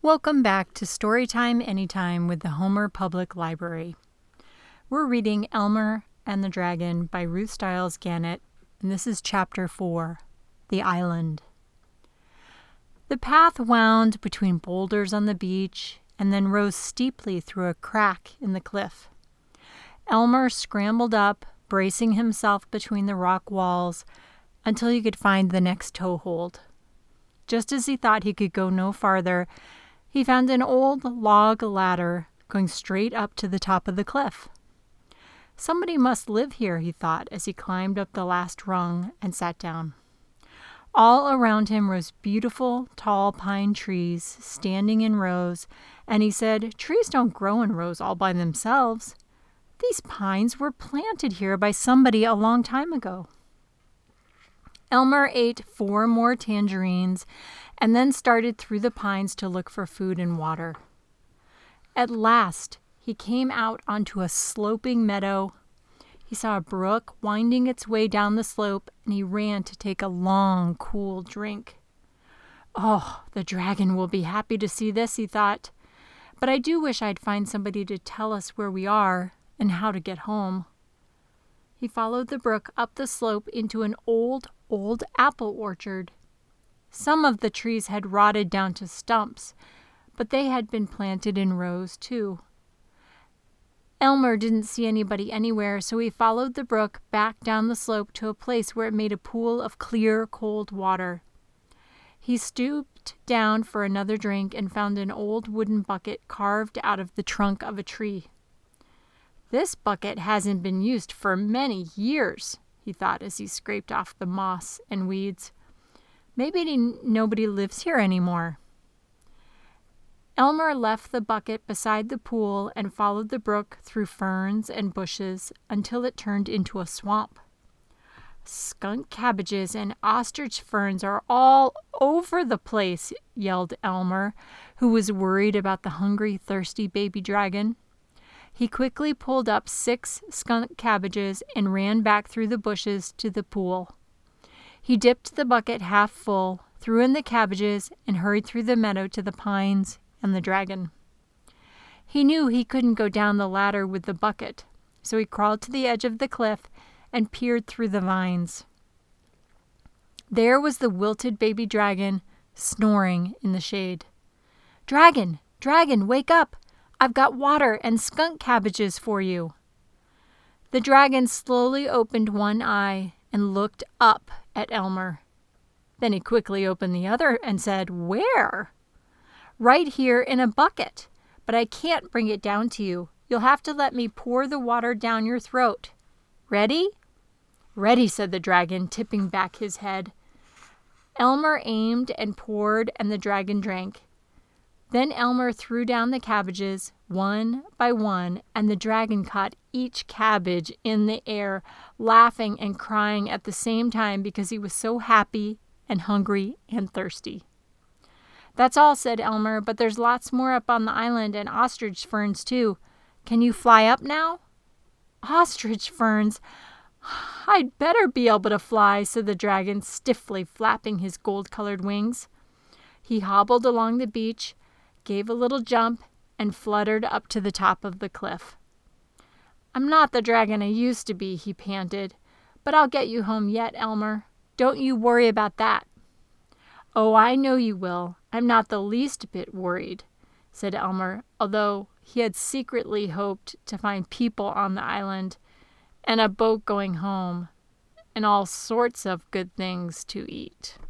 Welcome back to Storytime Anytime with the Homer Public Library. We're reading Elmer and the Dragon by Ruth Stiles Gannett, and this is Chapter 4, The Island. The path wound between boulders on the beach and then rose steeply through a crack in the cliff. Elmer scrambled up, bracing himself between the rock walls until he could find the next toehold. Just as he thought he could go no farther, he found an old log ladder going straight up to the top of the cliff. Somebody must live here, he thought, as he climbed up the last rung and sat down. All around him rose beautiful, tall pine trees, standing in rows, and he said, "Trees don't grow in rows all by themselves. These pines were planted here by somebody a long time ago." Elmer ate 4 more tangerines and then started through the pines to look for food and water. At last, he came out onto a sloping meadow. He saw a brook winding its way down the slope, and he ran to take a long, cool drink. "Oh, the dragon will be happy to see this," he thought. "But I do wish I'd find somebody to tell us where we are and how to get home." He followed the brook up the slope into an old apple orchard. Some of the trees had rotted down to stumps, but they had been planted in rows too. Elmer didn't see anybody anywhere, so he followed the brook back down the slope to a place where it made a pool of clear, cold water. He stooped down for another drink and found an old wooden bucket carved out of the trunk of a tree. "This bucket hasn't been used for many years," he thought as he scraped off the moss and weeds. "Maybe nobody lives here anymore." Elmer left the bucket beside the pool and followed the brook through ferns and bushes until it turned into a swamp. "Skunk cabbages and ostrich ferns are all over the place," yelled Elmer, who was worried about the hungry, thirsty baby dragon. He quickly pulled up 6 skunk cabbages and ran back through the bushes to the pool. He dipped the bucket half full, threw in the cabbages, and hurried through the meadow to the pines and the dragon. He knew he couldn't go down the ladder with the bucket, so he crawled to the edge of the cliff and peered through the vines. There was the wilted baby dragon, snoring in the shade. "Dragon, dragon, wake up! I've got water and skunk cabbages for you." The dragon slowly opened one eye and looked up at Elmer. Then he quickly opened the other and said, "Where?" "Right here in a bucket, but I can't bring it down to you. You'll have to let me pour the water down your throat. Ready?" "Ready," said the dragon, tipping back his head. Elmer aimed and poured, and the dragon drank. Then Elmer threw down the cabbages, one by one, and the dragon caught each cabbage in the air, laughing and crying at the same time because he was so happy and hungry and thirsty. "That's all," said Elmer, "but there's lots more up on the island and ostrich ferns too. Can you fly up now?" "Ostrich ferns! I'd better be able to fly," said the dragon, stiffly flapping his gold-colored wings. He hobbled along the beach, gave a little jump, and fluttered up to the top of the cliff. "I'm not the dragon I used to be," he panted, "but I'll get you home yet, Elmer. Don't you worry about that." "Oh, I know you will. I'm not the least bit worried," said Elmer, although he had secretly hoped to find people on the island and a boat going home and all sorts of good things to eat.